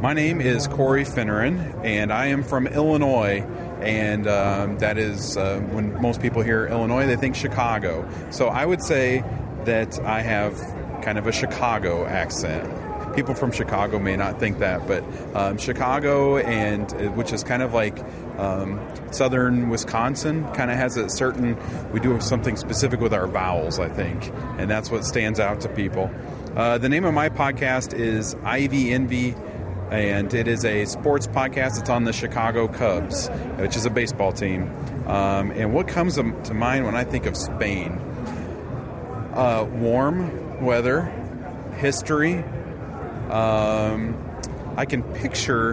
My name is Corey Finneran, and I am from Illinois, and that is, when most people hear Illinois, they think Chicago. So I would say that I have kind of a Chicago accent. People from Chicago may not think that, but Chicago, and which is kind of like southern Wisconsin, kind of has a certain, we do something specific with our vowels, I think, and that's what stands out to people. The name of my podcast is Ivy Envy, and it is a sports podcast. It's on the Chicago Cubs, which is a baseball team. And what comes to mind when I think of Spain? Warm weather, history. I can picture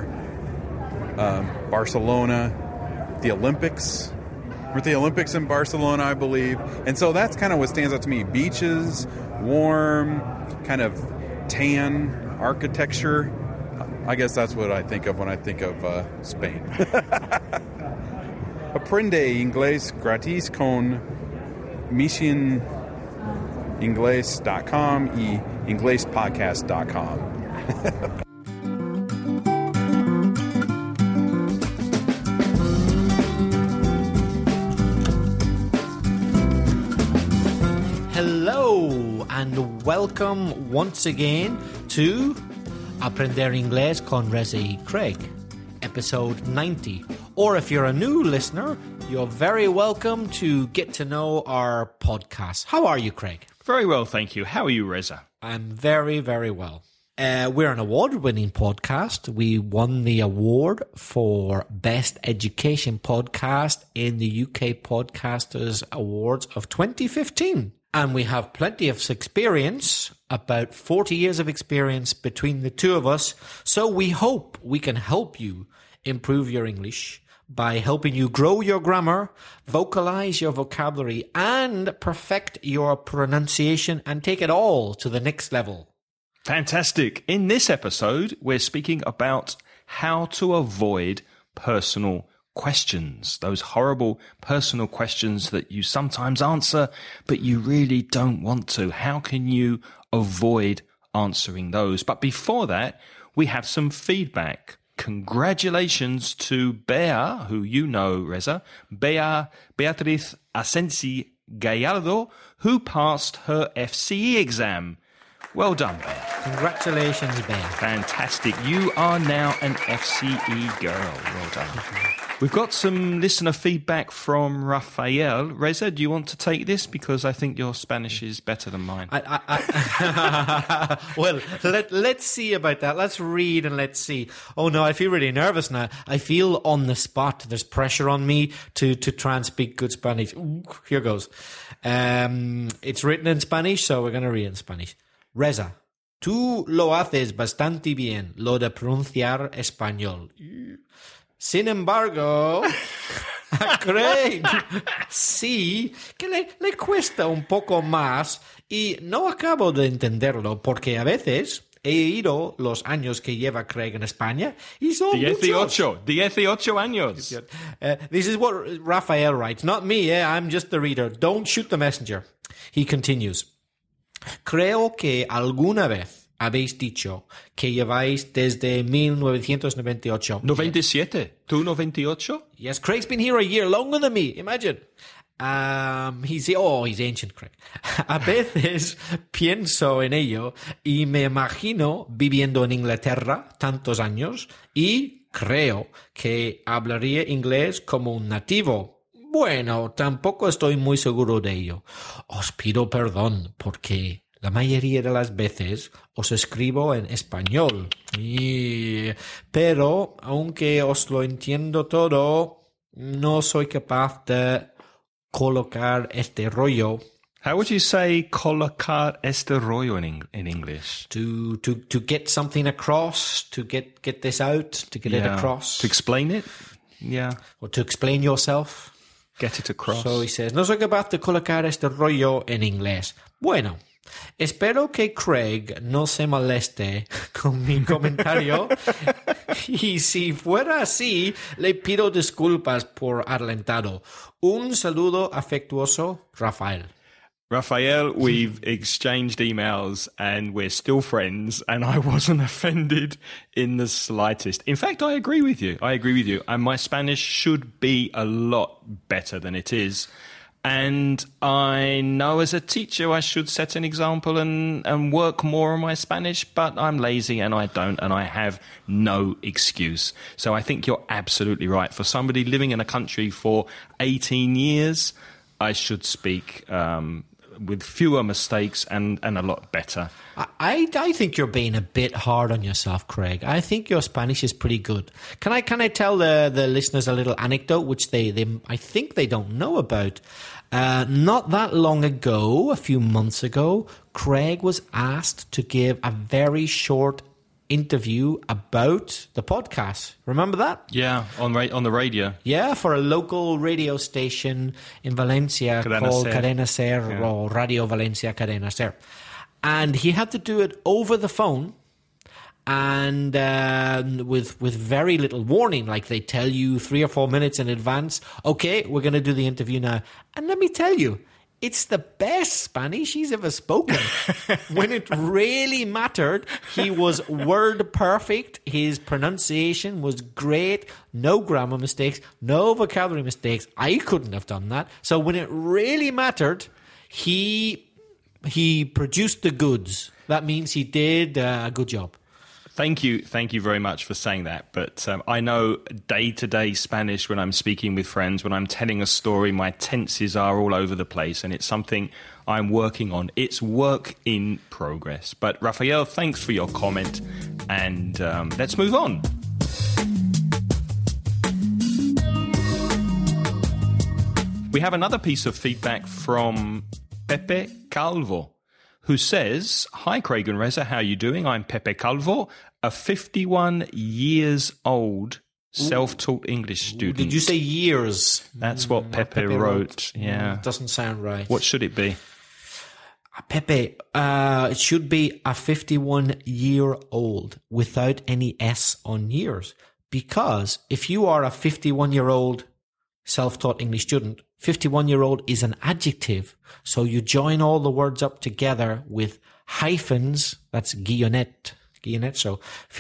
Barcelona, the Olympics. With the Olympics in Barcelona, I believe. And so that's kind of what stands out to me. Beaches, warm, kind of tan architecture. I guess that's what I think of when I think of Spain. Aprende inglés gratis con missioningles.com y inglespodcast.com. Hello and welcome once again to Aprender Inglés con Reza y Craig, episode 90. Or if you're a new listener, you're very welcome to get to know our podcast. How are you, Craig? Very well, thank you. How are you, Reza? I'm very, very well. We're an award-winning podcast. We won the award for Best Education Podcast in the UK Podcasters Awards of 2015. And we have plenty of experience, about 40 years of experience between the two of us. So we hope we can help you improve your English by helping you grow your grammar, vocalize your vocabulary, and perfect your pronunciation and take it all to the next level. Fantastic. In this episode, we're speaking about how to avoid personal questions, those horrible personal questions that you sometimes answer, but you really don't want to. How can you avoid answering those? But before that, we have some feedback. Congratulations to Bea, who you know, Reza, Beatriz Asensi Gallardo, who passed her FCE exam. Well done, Bea. Congratulations, Bea. Fantastic. You are now an FCE girl. Well done. We've got some listener feedback from Rafael. Reza, do you want to take this? Because I think your Spanish is better than mine. Well, let's see about that. Let's read and let's see. Oh no, I feel really nervous now. I feel on the spot. There's pressure on me to try and speak good Spanish. Ooh, here goes. It's written in Spanish, so we're going to read in Spanish. Reza, tú lo haces bastante bien, lo de pronunciar español. Sin embargo, a Craig sí que le cuesta un poco más y no acabo de entenderlo porque a veces he ido los años que lleva Craig en España y son 18 años. This is what Rafael writes, not me, I'm just the reader. Don't shoot the messenger. He continues. Creo que alguna vez habéis dicho que lleváis desde 1998. 97. ¿Tú 98? Yes, Craig's been here a year longer than me. Imagine. He's ancient, Craig. A veces pienso en ello y me imagino viviendo en Inglaterra tantos años y creo que hablaría inglés como un nativo. Bueno, tampoco estoy muy seguro de ello. Os pido perdón porque la mayoría de las veces os escribo en español. Pero, aunque os lo entiendo todo, no soy capaz de colocar este rollo. How would you say colocar este rollo in English? To get something across, to get this out, to get it across. To explain it? Yeah. Or to explain yourself. Get it across. So he says, no soy capaz de colocar este rollo en inglés. Bueno, espero que Craig no se moleste con mi comentario y si fuera así, le pido disculpas por adelantado. Un saludo afectuoso, Rafael. Raphael, we've exchanged emails and we're still friends, and I wasn't offended in the slightest. In fact, I agree with you. And my Spanish should be a lot better than it is. And I know as a teacher I should set an example and work more on my Spanish, but I'm lazy and I don't, and I have no excuse. So I think you're absolutely right. For somebody living in a country for 18 years, I should speak with fewer mistakes and a lot better. I think you're being a bit hard on yourself, Craig. I think your Spanish is pretty good. Can I tell the listeners a little anecdote which they I think they don't know about? Not that long ago, a few months ago, Craig was asked to give a very short interview about the podcast. Remember that? Yeah, on the radio. Yeah, for a local radio station in Valencia called Cadena Ser, or Radio Valencia Cadena Ser. And he had to do it over the phone and with very little warning. Like, they tell you 3 or 4 minutes in advance, okay, we're going to do the interview now. And let me tell you, it's the best Spanish he's ever spoken. When it really mattered, he was word perfect. His pronunciation was great. No grammar mistakes, no vocabulary mistakes. I couldn't have done that. So when it really mattered, he produced the goods. That means he did a good job. Thank you very much for saying that. But I know day-to-day Spanish when I'm speaking with friends, when I'm telling a story, my tenses are all over the place, and it's something I'm working on. It's work in progress. But Raphael, thanks for your comment, and let's move on. We have another piece of feedback from Pepe Calvo, who says, "Hi, Craig and Reza, how are you doing? I'm Pepe Calvo, a 51 years old self-taught English student." Did you say years? That's what Pepe wrote. Yeah. Doesn't sound right. What should it be? Pepe, it should be a 51-year-old without any S on years. Because if you are a 51-year-old self-taught English student, 51-year-old is an adjective. So you join all the words up together with hyphens. That's guillonet. So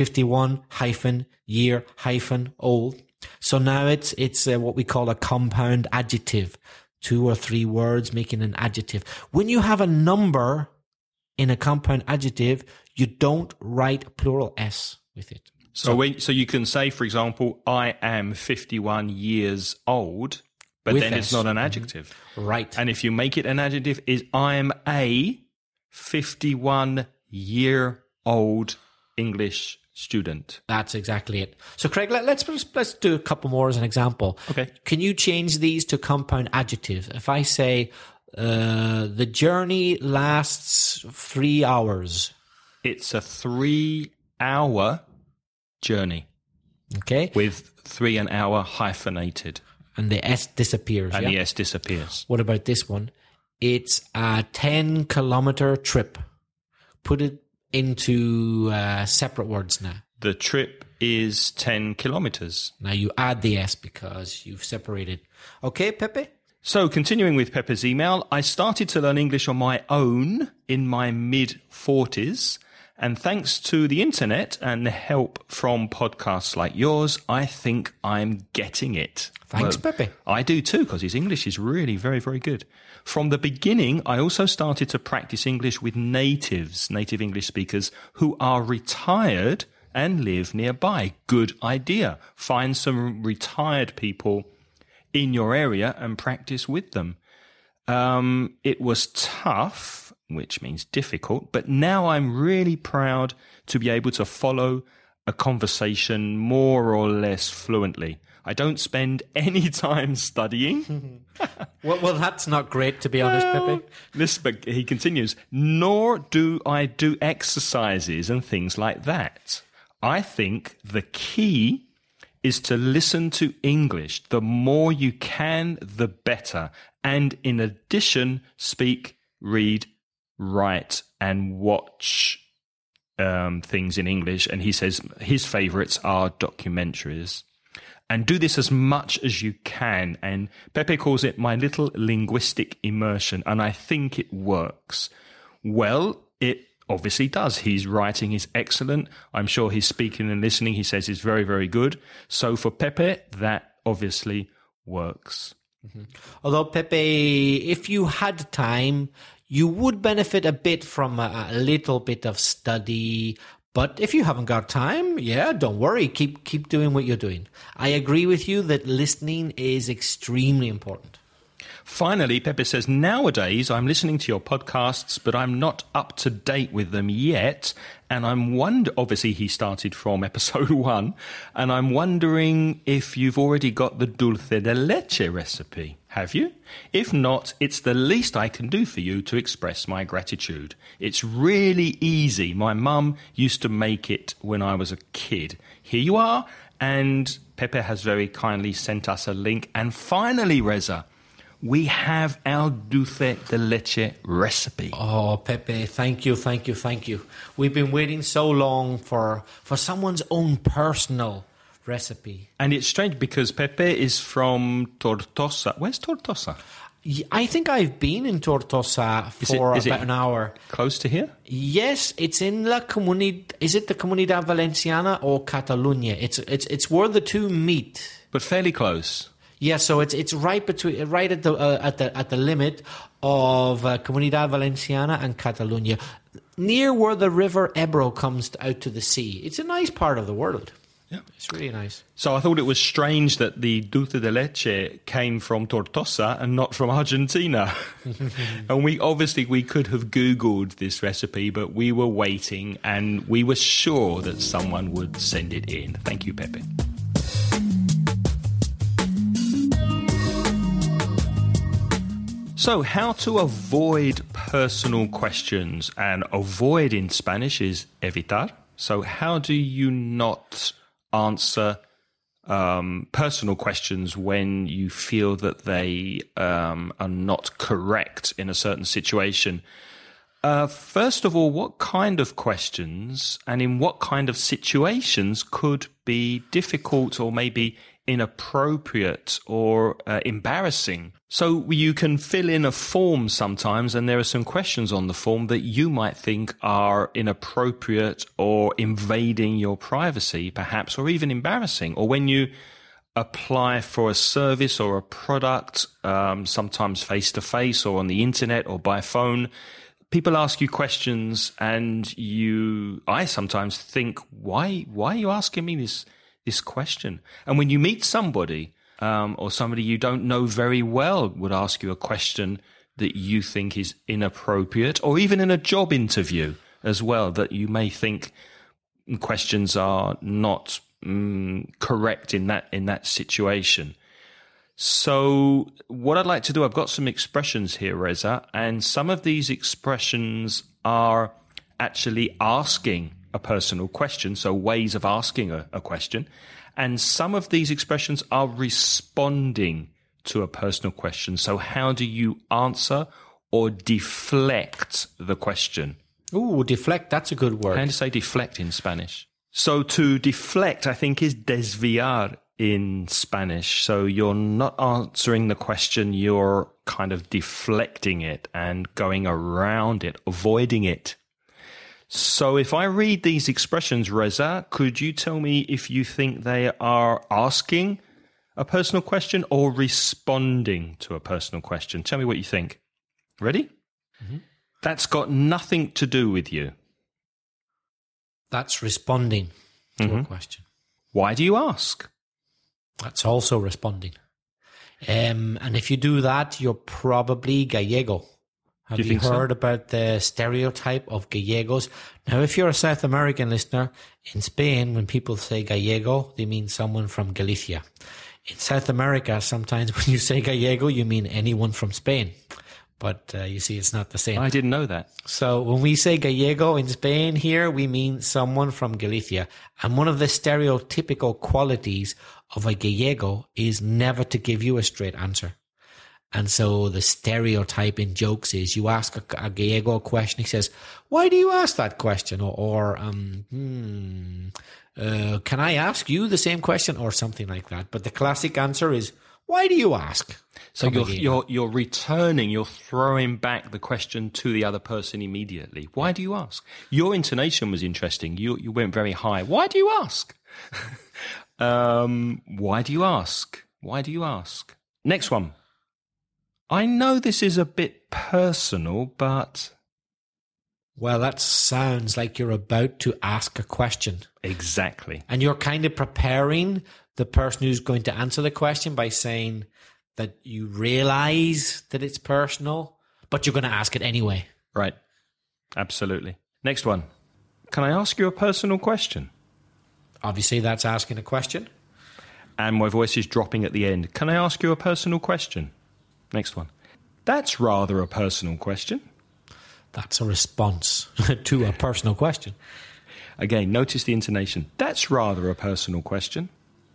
51-year-old. So now it's what we call a compound adjective. 2 or 3 words making an adjective. When you have a number in a compound adjective, you don't write plural S with it. So you can say, for example, I am 51 years old, but then it's not an adjective. Mm-hmm. Right. And if you make it an adjective, is I'm a 51-year-old English student. That's exactly it. So, Craig, let's do a couple more as an example. Okay. Can you change these to compound adjectives? If I say, the journey lasts 3 hours. It's a 3-hour journey. Okay. With 3 an hour hyphenated. And the S disappears. And the S disappears. What about this one? It's a 10-kilometer trip. Put it into separate words now. The trip is 10 kilometers. Now you add the S because you've separated. Okay, Pepe? So continuing with Pepe's email, I started to learn English on my own in my mid-40s. And thanks to the internet and the help from podcasts like yours, I think I'm getting it. Thanks, Pepe. I do too, because his English is really very, very good. From the beginning, I also started to practice English with native English speakers who are retired and live nearby. Good idea. Find some retired people in your area and practice with them. It was tough, which means difficult, but now I'm really proud to be able to follow a conversation more or less fluently. I don't spend any time studying. Well, that's not great, to be honest, Pepe. But he continues, nor do I do exercises and things like that. I think the key is to listen to English. The more you can, the better. And in addition, speak, read, write, and watch things in English. And he says his favorites are documentaries. and do this as much as you can. And Pepe calls it my little linguistic immersion, and I think it works. Well, it obviously does. His writing is excellent. I'm sure his speaking and listening, he says, is very, very good. So for Pepe, that obviously works. Mm-hmm. Although, Pepe, if you had time, you would benefit a bit from a little bit of study. But if you haven't got time, don't worry. Keep doing what you're doing. I agree with you that listening is extremely important. Finally, Pepe says, nowadays I'm listening to your podcasts, but I'm not up to date with them yet. And obviously he started from episode 1, and I'm wondering if you've already got the dulce de leche recipe. Have you? If not, it's the least I can do for you to express my gratitude. It's really easy. My mum used to make it when I was a kid. Here you are. And Pepe has very kindly sent us a link. And finally, Reza, we have our dulce de leche recipe. Oh, Pepe, thank you. We've been waiting so long for someone's own personal recipe. And it's strange because Pepe is from Tortosa. Where's Tortosa? I think I've been in Tortosa for about an hour. Close to here? Yes, it's in La Comunidad. Is it the Comunidad Valenciana or Catalunya? It's where the two meet. But fairly close. Yeah, so it's right at the limit of Comunidad Valenciana and Catalunya, near where the river Ebro comes out to the sea. It's a nice part of the world. Yeah, it's really nice. So I thought it was strange that the dulce de leche came from Tortosa and not from Argentina. And we could have Googled this recipe, but we were waiting and we were sure that someone would send it in. Thank you, Pepe. So, how to avoid personal questions. And avoid in Spanish is evitar. So, how do you not answer personal questions when you feel that they are not correct in a certain situation? First of all, what kind of questions and in what kind of situations could be difficult or maybe inappropriate or embarrassing? So you can fill in a form sometimes, and there are some questions on the form that you might think are inappropriate or invading your privacy, perhaps, or even embarrassing. Or when you apply for a service or a product, sometimes face-to-face or on the internet or by phone, people ask you questions, and I sometimes think, why are you asking me this question? And when you meet somebody, or somebody you don't know very well would ask you a question that you think is inappropriate, or even in a job interview as well, that you may think questions are not correct in that situation. So what I'd like to do, I've got some expressions here, Reza, and some of these expressions are actually asking a personal question, so ways of asking a question. And some of these expressions are responding to a personal question. So how do you answer or deflect the question? Ooh, deflect, that's a good word. How do you say deflect in Spanish? So to deflect, I think, is desviar in Spanish. So you're not answering the question, you're kind of deflecting it and going around it, avoiding it. So if I read these expressions, Reza, could you tell me if you think they are asking a personal question or responding to a personal question? Tell me what you think. Ready? Mm-hmm. That's got nothing to do with you. That's responding to a question. Why do you ask? That's also responding. And if you do that, you're probably Gallego. Have you heard about the stereotype of Gallegos? Now, if you're a South American listener, in Spain, when people say Gallego, they mean someone from Galicia. In South America, sometimes when you say Gallego, you mean anyone from Spain. But you see, it's not the same. I didn't know that. So when we say Gallego in Spain here, we mean someone from Galicia. And one of the stereotypical qualities of a Gallego is never to give you a straight answer. And so the stereotype in jokes is you ask a gallego a question, he says, why do you ask that question? Or can I ask you the same question? Or something like that. But the classic answer is, why do you ask? So you're returning, you're throwing back the question to the other person immediately. Why do you ask? Your intonation was interesting. You went very high. Why do you ask? Why do you ask? Why do you ask? Next one. I know this is a bit personal, but... Well, that sounds like you're about to ask a question. Exactly. And you're kind of preparing the person who's going to answer the question by saying that you realize that it's personal, but you're going to ask it anyway. Right. Absolutely. Next one. Can I ask you a personal question? Obviously, that's asking a question. And my voice is dropping at the end. Can I ask you a personal question? Next one. That's rather a personal question. That's a response to a personal question. Again, notice the intonation. That's rather a personal question.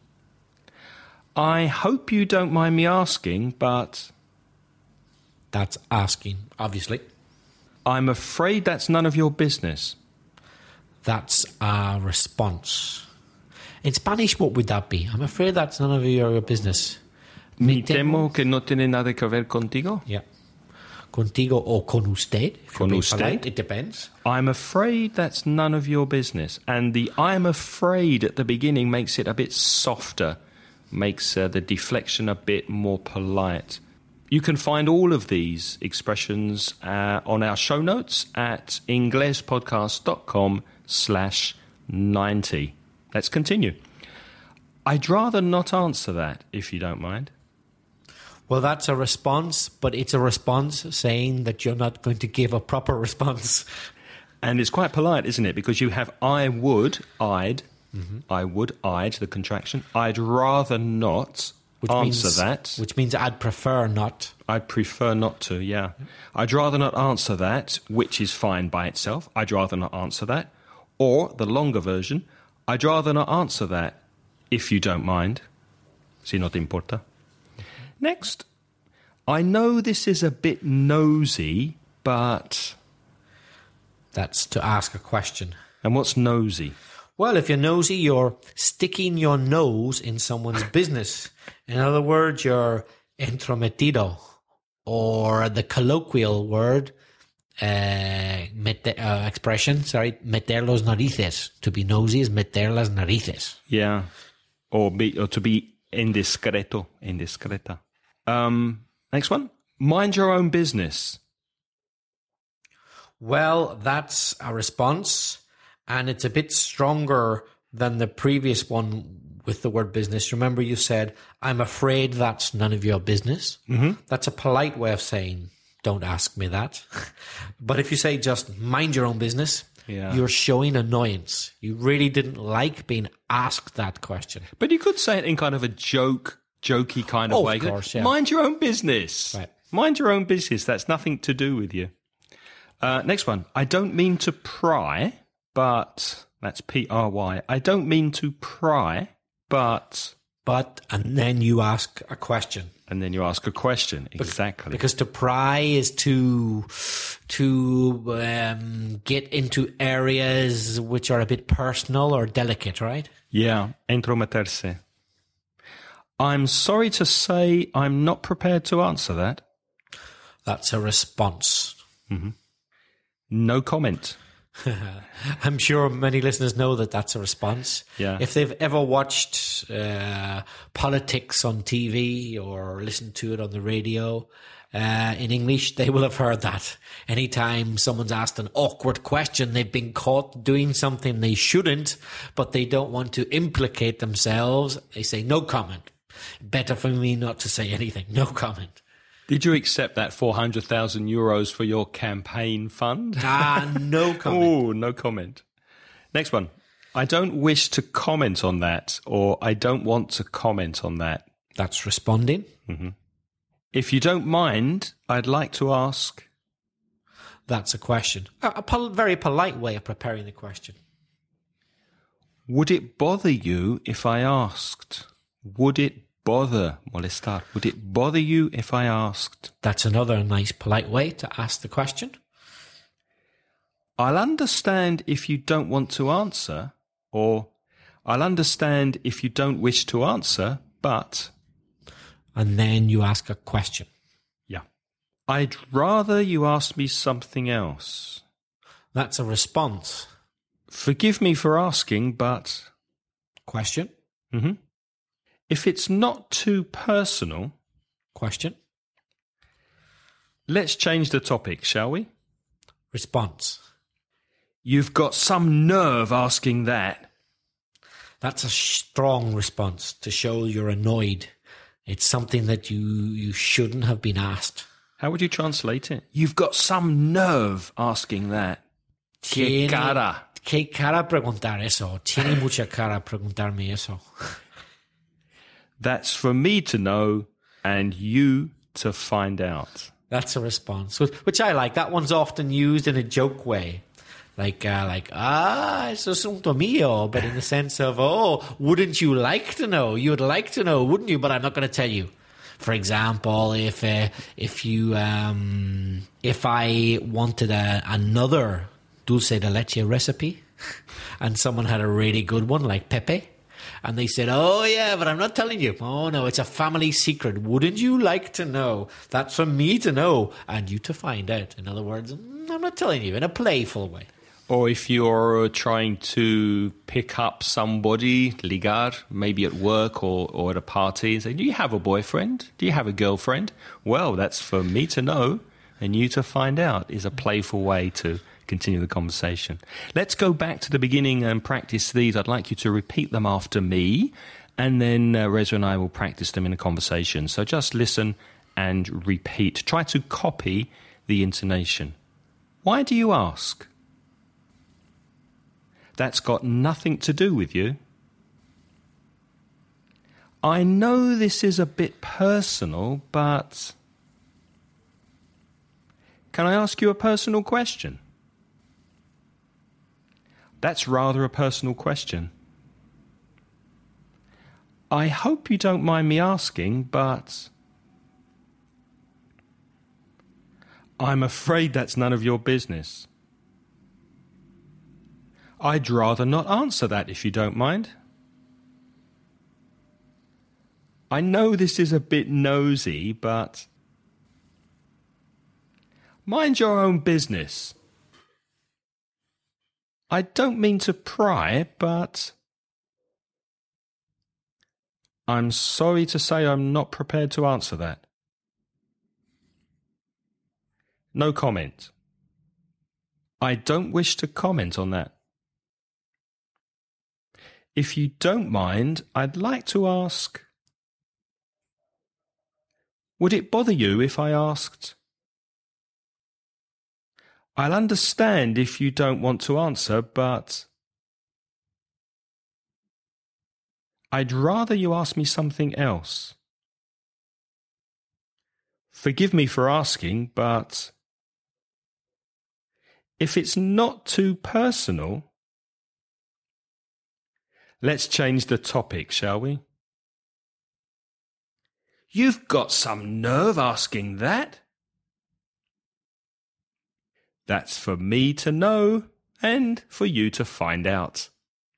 I hope you don't mind me asking, but... That's asking, obviously. I'm afraid that's none of your business. That's a response. In Spanish, what would that be? I'm afraid that's none of your business. Me temo que no tiene nada que ver contigo. Yeah. Contigo o con usted. Con usted. Polite, it depends. I'm afraid that's none of your business. And the I'm afraid at the beginning makes it a bit softer, makes the deflection a bit more polite. You can find all of these expressions on our show notes at inglespodcast.com/90. Let's continue. I'd rather not answer that, if you don't mind. Well, that's a response, but it's a response saying that you're not going to give a proper response. And it's quite polite, isn't it? Because you have I would, I'd, the contraction. I'd rather not answer that. Which means I'd prefer not. I'd prefer not to, yeah. I'd rather not answer that, which is fine by itself. I'd rather not answer that. Or, the longer version, I'd rather not answer that, if you don't mind. Si no te importa. Next. I know this is a bit nosy, but... That's to ask a question. And what's nosy? Well, if you're nosy, you're sticking your nose in someone's business. In other words, you're entrometido. Or the colloquial word, expression, meter los narices. To be nosy is meter las narices. Yeah. Or to be indiscreto, indiscreta. Next one. Mind your own business. Well, that's a response, and it's a bit stronger than the previous one with the word business. Remember you said, I'm afraid that's none of your business. Mm-hmm. That's a polite way of saying, don't ask me that. But if you say just mind your own business, you're showing annoyance. You really didn't like being asked that question. But you could say it in kind of a jokey kind of way. Of course, yeah. Mind your own business. Right. Mind your own business. That's nothing to do with you. Next one. I don't mean to pry, but... That's P-R-Y. I don't mean to pry, but... But, and then you ask a question. And then you ask a question, exactly. Because to pry is to get into areas which are a bit personal or delicate, right? Yeah, entrometerse. I'm sorry to say I'm not prepared to answer that. That's a response. Mm-hmm. No comment. I'm sure many listeners know that that's a response. Yeah. If they've ever watched politics on TV or listened to it on the radio in English, they will have heard that. Anytime someone's asked an awkward question, they've been caught doing something they shouldn't, but they don't want to implicate themselves, they say, no comment. Better for me not to say anything. No comment. Did you accept that 400,000 euros for your campaign fund? No comment. Oh, no comment. Next one. I don't wish to comment on that, or I don't want to comment on that. That's responding. Mm-hmm. If you don't mind, I'd like to ask. That's a question. A very polite way of preparing the question. Would it bother you if I asked? Would it bother, molestar? Would it bother you if I asked? That's another nice, polite way to ask the question. I'll understand if you don't want to answer, or I'll understand if you don't wish to answer, but... And then you ask a question. Yeah. I'd rather you ask me something else. That's a response. Forgive me for asking, but... Question. Mm-hmm. If it's not too personal... Question. Let's change the topic, shall we? Response. You've got some nerve asking that. That's a strong response to show you're annoyed. It's something that you shouldn't have been asked. How would you translate it? You've got some nerve asking that. Que cara. Que cara preguntar eso. Tiene mucha cara preguntarme eso. That's for me to know and you to find out. That's a response, which I like. That one's often used in a joke way. Like, es asunto mío, but in the sense of, oh, wouldn't you like to know? You would like to know, wouldn't you? But I'm not going to tell you. For example, if I wanted another dulce de leche recipe, and someone had a really good one, like Pepe, and they said, oh yeah, but I'm not telling you. Oh no, it's a family secret. Wouldn't you like to know? That's for me to know and you to find out. In other words, I'm not telling you, in a playful way. Or if you're trying to pick up somebody, ligar, maybe at work or at a party, and say, do you have a boyfriend? Do you have a girlfriend? Well, that's for me to know and you to find out, is a playful way to continue the conversation. Let's go back to the beginning and practice these. I'd like you to repeat them after me, and then Reza and I will practice them in a conversation. So just listen and repeat. Try to copy the intonation. Why do you ask? That's got nothing to do with you. I know this is a bit personal, but... Can I ask you a personal question? That's rather a personal question. I hope you don't mind me asking, but... I'm afraid that's none of your business. I'd rather not answer that if you don't mind. I know this is a bit nosy, but... Mind your own business. I don't mean to pry, but... I'm sorry to say I'm not prepared to answer that. No comment. I don't wish to comment on that. If you don't mind, I'd like to ask... Would it bother you if I asked... I'll understand if you don't want to answer, but... I'd rather you ask me something else. Forgive me for asking, but... If it's not too personal... Let's change the topic, shall we? You've got some nerve asking that. That's for me to know and for you to find out.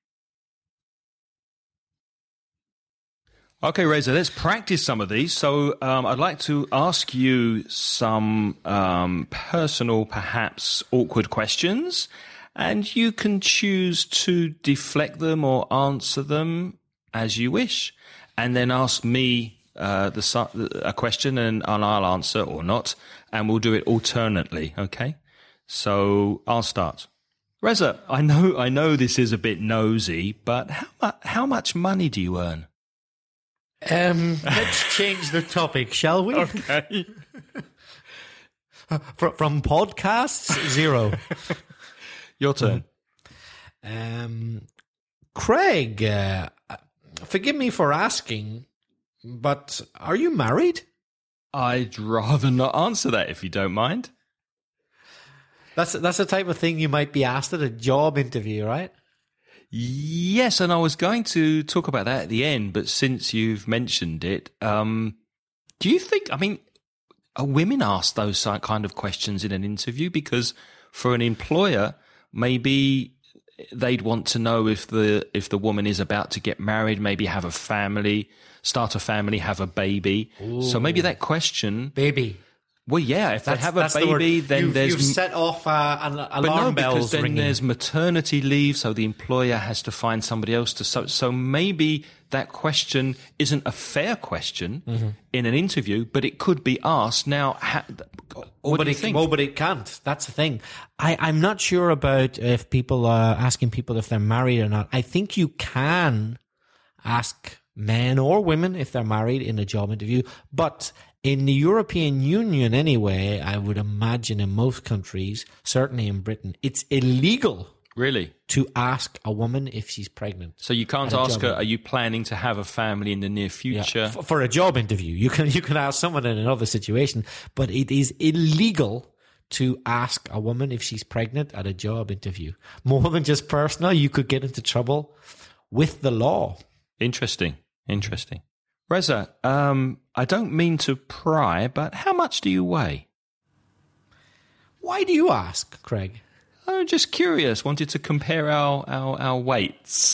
Okay, Reza, let's practice some of these. So I'd like to ask you some personal, perhaps awkward questions, and you can choose to deflect them or answer them as you wish, and then ask me a question and I'll answer or not, and we'll do it alternately, okay? So I'll start. Reza, I know this is a bit nosy, but how much money do you earn? Let's change the topic, shall we? Okay. From podcasts, 0. Your turn. Craig, forgive me for asking, but are you married? I'd rather not answer that if you don't mind. That's the type of thing you might be asked at a job interview, right? Yes, and I was going to talk about that at the end, but since you've mentioned it, do you think, I mean, are women asked those kind of questions in an interview? Because for an employer, maybe they'd want to know if the woman is about to get married, maybe have a family, start a family, have a baby. Ooh. So maybe that question... Baby. Well, yeah, if they have a baby, then you've set off alarm bells then ringing. There's maternity leave, so the employer has to find somebody else to... So maybe that question isn't a fair question in an interview, but it could be asked. Now, what do you think? Well, but it can't. That's the thing. I'm not sure about if people are asking people if they're married or not. I think you can ask men or women if they're married in a job interview, but... in the European Union anyway, I would imagine in most countries, certainly in Britain, it's illegal really to ask a woman if she's pregnant. So you can't ask her, are you planning to have a family in the near future? Yeah. For a job interview. You can ask someone in another situation, but it is illegal to ask a woman if she's pregnant at a job interview. More than just personal, you could get into trouble with the law. Interesting. Reza, I don't mean to pry, but how much do you weigh? Why do you ask, Craig? I'm just curious. Wanted to compare our weights.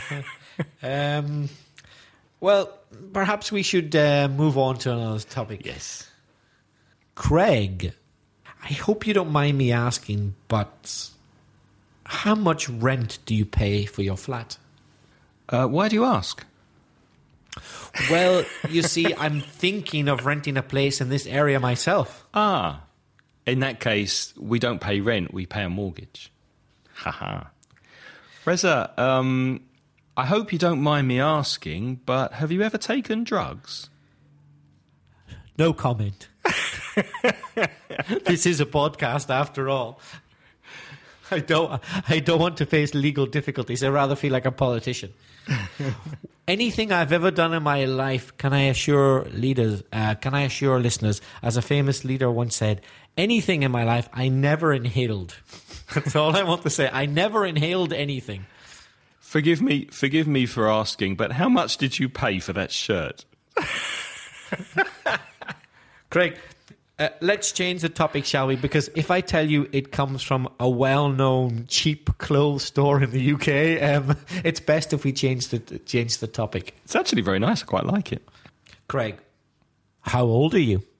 Well, perhaps we should move on to another topic. Yes. Craig, I hope you don't mind me asking, but how much rent do you pay for your flat? Why do you ask? Well, you see, I'm thinking of renting a place in this area myself. Ah, in that case, we don't pay rent, we pay a mortgage. Haha. Reza, I hope you don't mind me asking, but have you ever taken drugs? No comment. This is a podcast after all. I don't want to face legal difficulties. I rather feel like a politician. Anything I've ever done in my life, can I assure listeners, as a famous leader once said, anything in my life I never inhaled. That's all I want to say. I never inhaled anything. Forgive me for asking, but how much did you pay for that shirt? Craig, let's change the topic, shall we? Because if I tell you it comes from a well-known cheap clothes store in the UK, it's best if we change the topic. It's actually very nice. I quite like it. Craig, how old are you?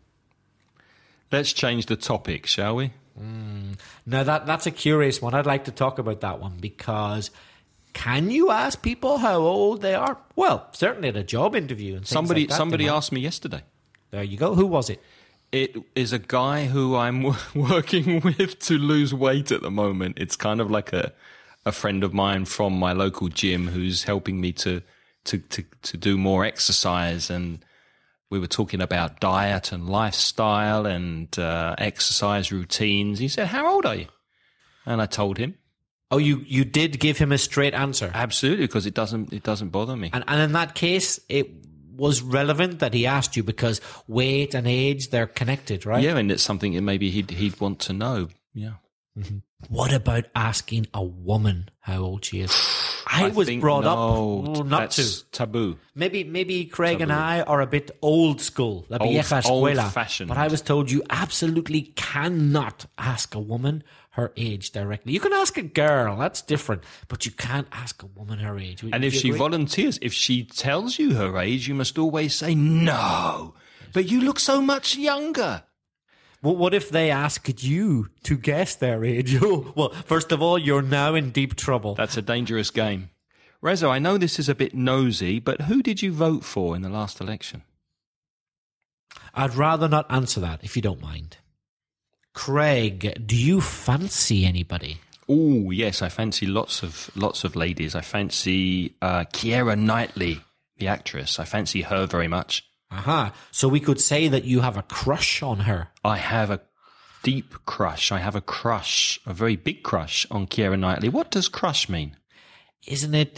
Let's change the topic, shall we? Now, that's a curious one. I'd like to talk about that one because can you ask people how old they are? Well, certainly at a job interview. And somebody like asked me yesterday. There you go. Who was it? It is a guy who I'm working with to lose weight at the moment. It's kind of like a friend of mine from my local gym who's helping me to do more exercise. And we were talking about diet and lifestyle and exercise routines. He said, "How old are you?" And I told him. Oh, you did give him a straight answer? Absolutely, because it doesn't bother me. And in that case, it was relevant that he asked you because weight and age, they're connected, right? Yeah, and it's something that maybe he'd want to know. Yeah. Mm-hmm. What about asking a woman how old she is? I was brought up not to. Taboo. Maybe Craig and I are a bit old school. La vieja escuela. Old-fashioned. But I was told you absolutely cannot ask a woman her age directly. You can ask a girl, that's different, but you can't ask a woman her age. And if she volunteers, if she tells you her age, you must always say, "No, but you look so much younger." Well, what if they asked you to guess their age? Well, first of all, you're now in deep trouble. That's a dangerous game. Reza, I know this is a bit nosy, but who did you vote for in the last election? I'd rather not answer that, if you don't mind. Craig, do you fancy anybody? Oh, yes, I fancy lots of ladies. I fancy Keira Knightley, the actress. I fancy her very much. Aha. So we could say that you have a crush on her. I have a deep crush. I have a very big crush on Keira Knightley. What does crush mean? Isn't it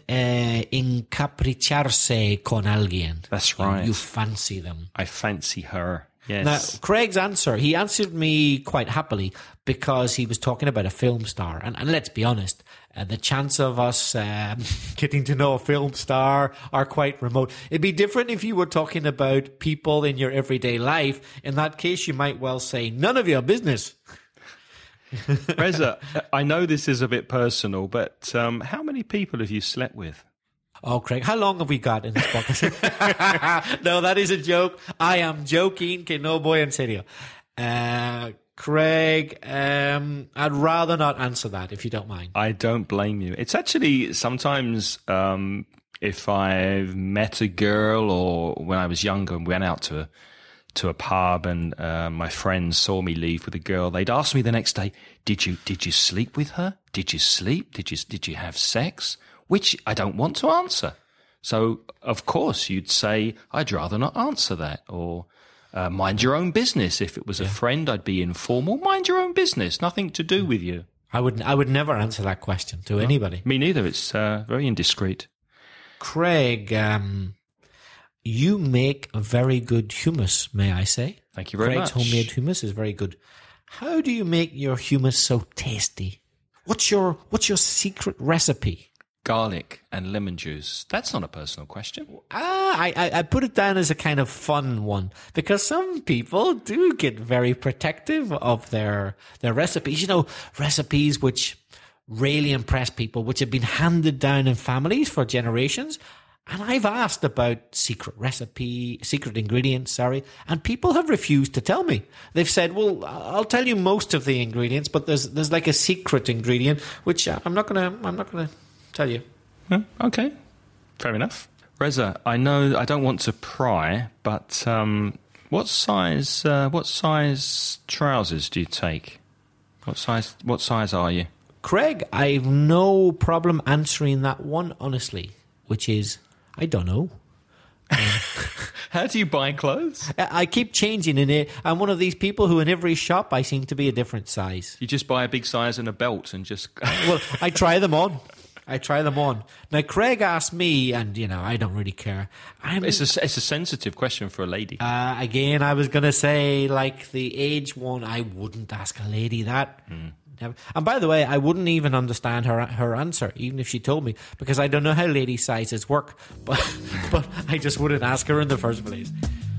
encapricharse con alguien? That's right. You fancy them. I fancy her. Yes. Now, Craig's answer, he answered me quite happily because he was talking about a film star. And let's be honest, the chance of us getting to know a film star are quite remote. It'd be different if you were talking about people in your everyday life. In that case, you might well say, none of your business. Reza, I know this is a bit personal, but how many people have you slept with? Oh, Craig, how long have we got in this podcast? No, that is a joke. I am joking. Que no voy en serio. Craig, I'd rather not answer that if you don't mind. I don't blame you. It's actually sometimes if I've met a girl or when I was younger and went out to a pub and my friends saw me leave with a girl, they'd ask me the next day, did you sleep with her? Did you sleep? Did you have sex? Which I don't want to answer. So, of course, you'd say, I'd rather not answer that. Or mind your own business. If it was a friend, I'd be informal. Mind your own business. Nothing to do with you. I would never answer that question to anybody. Me neither. It's very indiscreet. Craig, you make a very good hummus, may I say? Thank you very much. Craig's homemade hummus is very good. How do you make your hummus so tasty? What's your secret recipe? Garlic and lemon juice. That's not a personal question. I put it down as a kind of fun one because some people do get very protective of their recipes. You know, recipes which really impress people, which have been handed down in families for generations. And I've asked about secret ingredients, and people have refused to tell me. They've said, well, I'll tell you most of the ingredients, but there's like a secret ingredient, which I'm not gonna tell you. Okay, fair enough. Reza, I know I don't want to pry, but what size trousers do you take? What size are you? Craig, I've no problem answering that one honestly, which is I don't know. How do you buy clothes? I keep changing in it. I'm one of these people who in every shop I seem to be a different size. You just buy a big size and a belt and just... Well, I try them on. Now, Craig asked me, and, I don't really care. It's a sensitive question for a lady. Again, I was going to say, like the age one, I wouldn't ask a lady that. And by the way, I wouldn't even understand her answer, even if she told me, because I don't know how lady sizes work. But I just wouldn't ask her in the first place.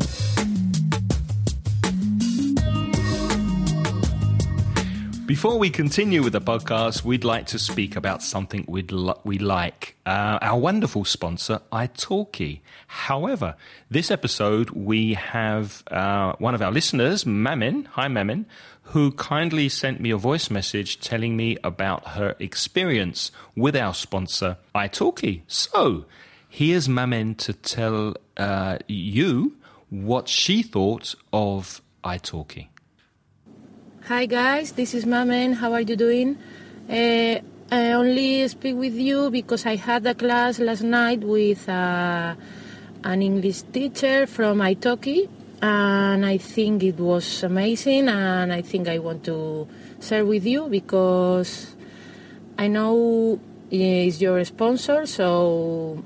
Before we continue with the podcast, we'd like to speak about something we like. Our wonderful sponsor, italki. However, this episode we have one of our listeners, Mamin. Hi, Mamin, who kindly sent me a voice message telling me about her experience with our sponsor, italki. So, here's Mamin to tell you what she thought of italki. Hi guys, this is Mamen. How are you doing? I only speak with you because I had a class last night with an English teacher from italki, and I think it was amazing, and I think I want to share with you because I know it's your sponsor, so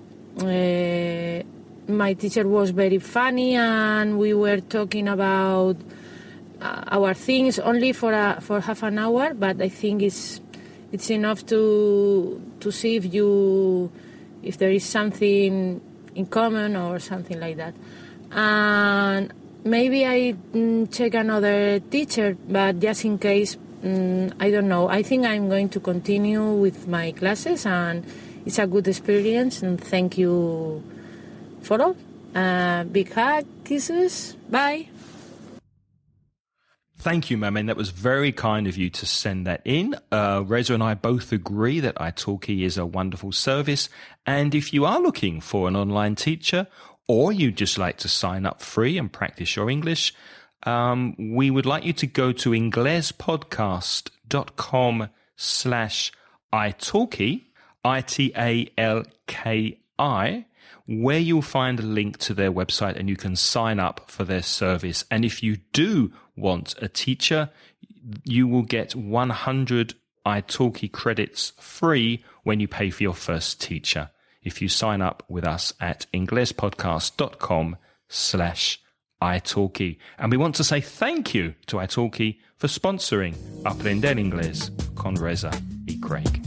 my teacher was very funny and we were talking about our things only for half an hour, but I think it's enough to see if there is something in common or something like that. And maybe I check another teacher, but just in case, I don't know. I think I'm going to continue with my classes, and it's a good experience. And thank you for all. Big hug, kisses, bye. Thank you, Mamen. That was very kind of you to send that in. Reza and I both agree that italki is a wonderful service. And if you are looking for an online teacher, or you'd just like to sign up free and practice your English, we would like you to go to inglespodcast.com/italki, ITALKI, where you'll find a link to their website and you can sign up for their service. And if you do want a teacher, you will get 100 italki credits free when you pay for your first teacher if you sign up with us at inglespodcast.com/italki. italki. And we want to say thank you to italki for sponsoring Aprender Inglés con Reza y Craig.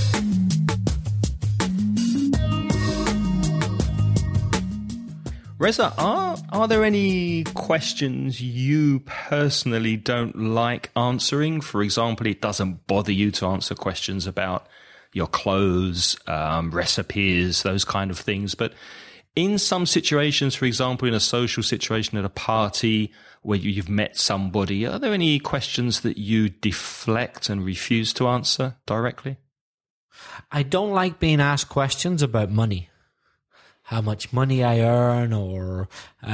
Reza, are there any questions you personally don't like answering? For example, it doesn't bother you to answer questions about your clothes, recipes, those kind of things. But in some situations, for example, in a social situation at a party where you've met somebody, are there any questions that you deflect and refuse to answer directly? I don't like being asked questions about money. How much money I earn, or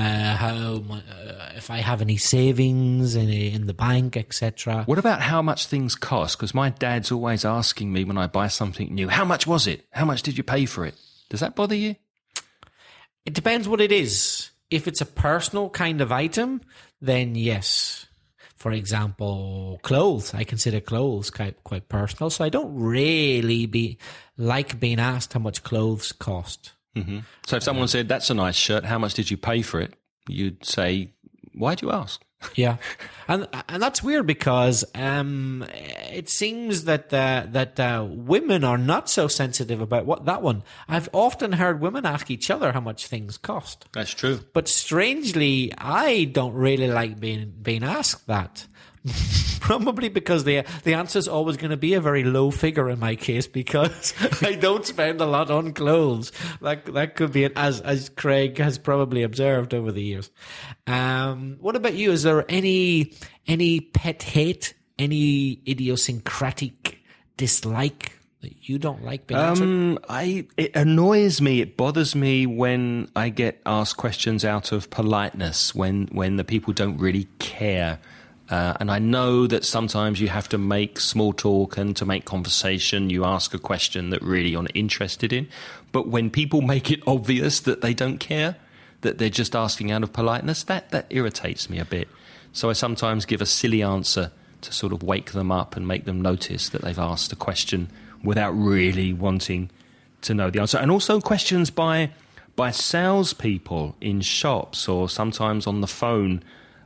if I have any savings in the bank, etc. What about how much things cost? Because my dad's always asking me when I buy something new, how much was it? How much did you pay for it? Does that bother you? It depends what it is. If it's a personal kind of item, then yes. For example, clothes. I consider clothes quite personal, so I don't really like being asked how much clothes cost. Mm-hmm. So if someone said, that's a nice shirt, how much did you pay for it? You'd say, why'd you ask? Yeah. And that's weird because it seems that women are not so sensitive about that one. I've often heard women ask each other how much things cost. That's true. But strangely, I don't really like being asked that. Probably because the answer is always going to be a very low figure in my case, because I don't spend a lot on clothes. That could be it, as Craig has probably observed over the years. What about you? Is there any pet hate, any idiosyncratic dislike that you don't like being answered? It annoys me. It bothers me when I get asked questions out of politeness, when the people don't really care. And I know that sometimes you have to make small talk, and to make conversation, you ask a question that really you're not interested in. But when people make it obvious that they don't care, that they're just asking out of politeness, that irritates me a bit. So I sometimes give a silly answer to sort of wake them up and make them notice that they've asked a question without really wanting to know the answer. And also questions by salespeople in shops, or sometimes on the phone.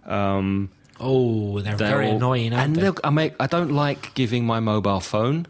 They're very annoying, aren't they? And I don't like giving my mobile phone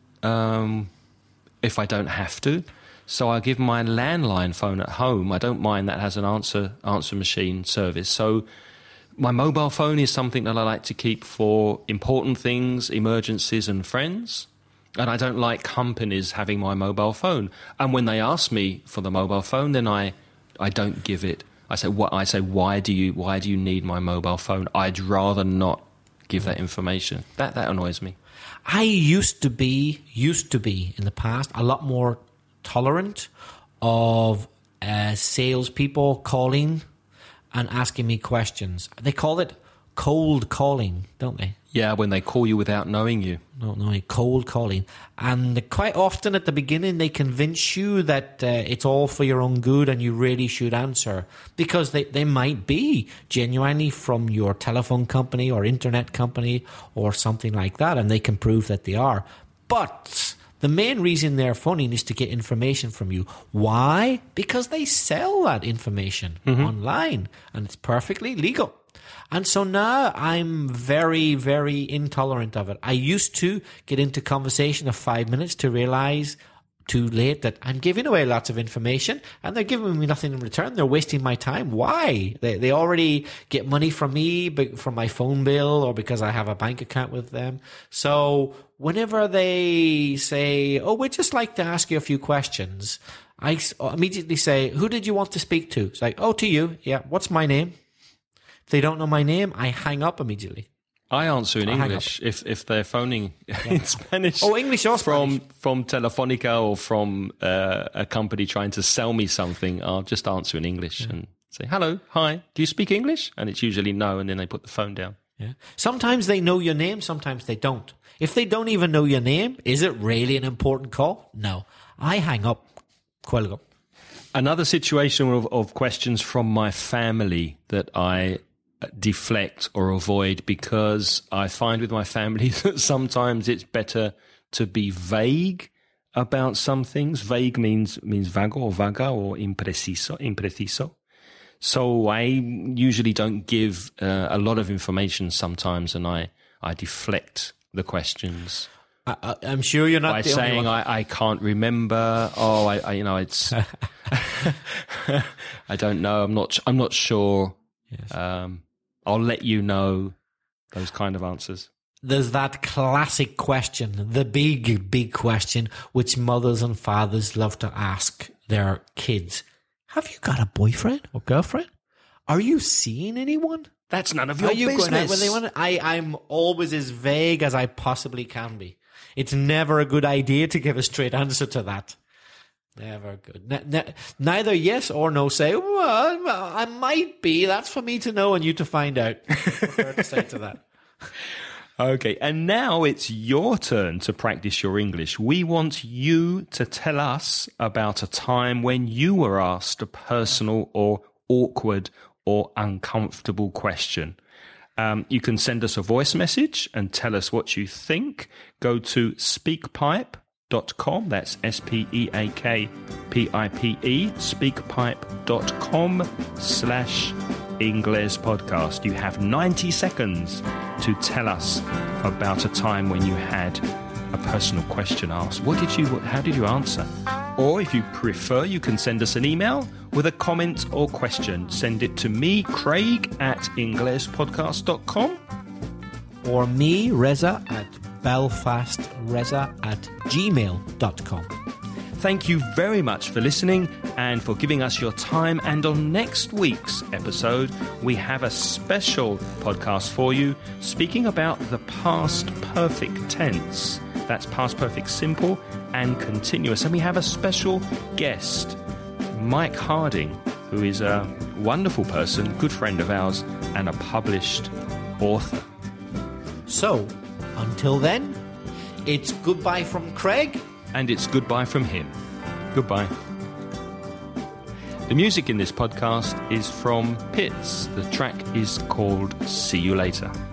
if I don't have to. So I give my landline phone at home. I don't mind that has an answer machine service. So my mobile phone is something that I like to keep for important things, emergencies and friends. And I don't like companies having my mobile phone. And when they ask me for the mobile phone, then I don't give it. I say, why do you need my mobile phone? I'd rather not give that information. That annoys me. I used to be in the past a lot more tolerant of salespeople calling and asking me questions. They call it cold calling, don't they? Yeah, when they call you without knowing you. No, cold calling. And quite often at the beginning they convince you that it's all for your own good and you really should answer, because they might be genuinely from your telephone company or internet company or something like that, and they can prove that they are. But the main reason they're phoning is to get information from you. Why? Because they sell that information online, and it's perfectly legal. And so now I'm very, very intolerant of it. I used to get into conversation of 5 minutes to realize too late that I'm giving away lots of information and they're giving me nothing in return. They're wasting my time. Why? They already get money from me from my phone bill or because I have a bank account with them. So whenever they say, oh, we'd just like to ask you a few questions, I immediately say, who did you want to speak to? It's like, oh, to you. Yeah. What's my name? If they don't know my name, I hang up immediately. I answer in English if they're phoning in Spanish. Oh, English or Spanish. From Telefonica or from a company trying to sell me something, I'll just answer in English and say, hello, hi, do you speak English? And it's usually no, and then they put the phone down. Yeah. Sometimes they know your name, sometimes they don't. If they don't even know your name, is it really an important call? No. I hang up. Cuelgo. Another situation of questions from my family that I deflect or avoid, because I find with my family that sometimes it's better to be vague about some things. Vague means vago or vaga or impreciso. So I usually don't give a lot of information sometimes, and I deflect the questions. I'm sure you're not by the only saying one. I can't remember. Oh, I it's I don't know. I'm not sure. Yes. I'll let you know. Those kind of answers. There's that classic question, the big question, which mothers and fathers love to ask their kids. Have you got a boyfriend or girlfriend? Are you seeing anyone? That's none of your Are you business. going out with anyone? I'm always as vague as I possibly can be. It's never a good idea to give a straight answer to that. Never good. Neither yes or no say, well, I might be. That's for me to know and you to find out. I prefer to say to that. Okay, and now it's your turn to practice your English. We want you to tell us about a time when you were asked a personal or awkward or uncomfortable question. You can send us a voice message and tell us what you think. Go to speakpipe.com. That's SPEAKPIPE, speakpipe.com/Ingles podcast. You have 90 seconds to tell us about a time when you had a personal question asked. How did you answer? Or if you prefer, you can send us an email with a comment or question. Send it to me, Craig, at inglespodcast.com. Or me, Reza, at belfastreza@gmail.com. Thank you very much for listening and for giving us your time. And on next week's episode, we have a special podcast for you speaking about the past perfect tense. That's past perfect simple and continuous. And we have a special guest, Mike Harding, who is a wonderful person, good friend of ours, and a published author. So, until then, it's goodbye from Craig. And it's goodbye from him. Goodbye. The music in this podcast is from Pitts. The track is called See You Later.